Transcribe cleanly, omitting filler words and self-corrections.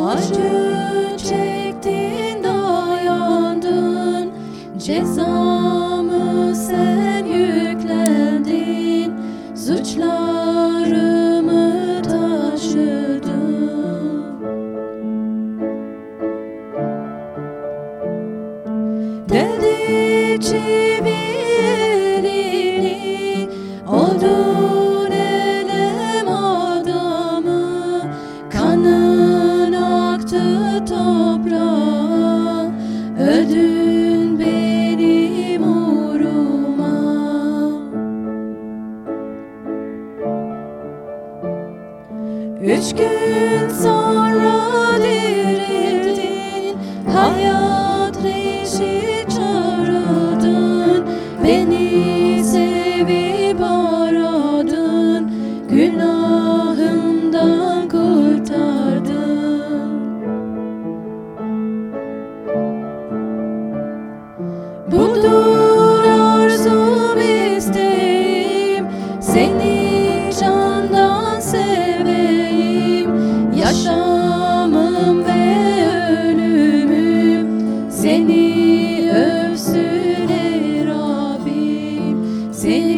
Acı çektin, dayandın, cezamı sen yüklendin, suçlarımı taşıdın. Deldi çivilerini, oldun elem adamı, kanın aktı toprağa, öldün benim uğruma. 3 gün sonra dirildin, hayat reşit çağırdın, beni sevip aradın, günahımdan kurtardın. Budur arzum, isteğim, seni candan seveyim, yaşamım ve ölümüm seni övsün ey Rabbim, seni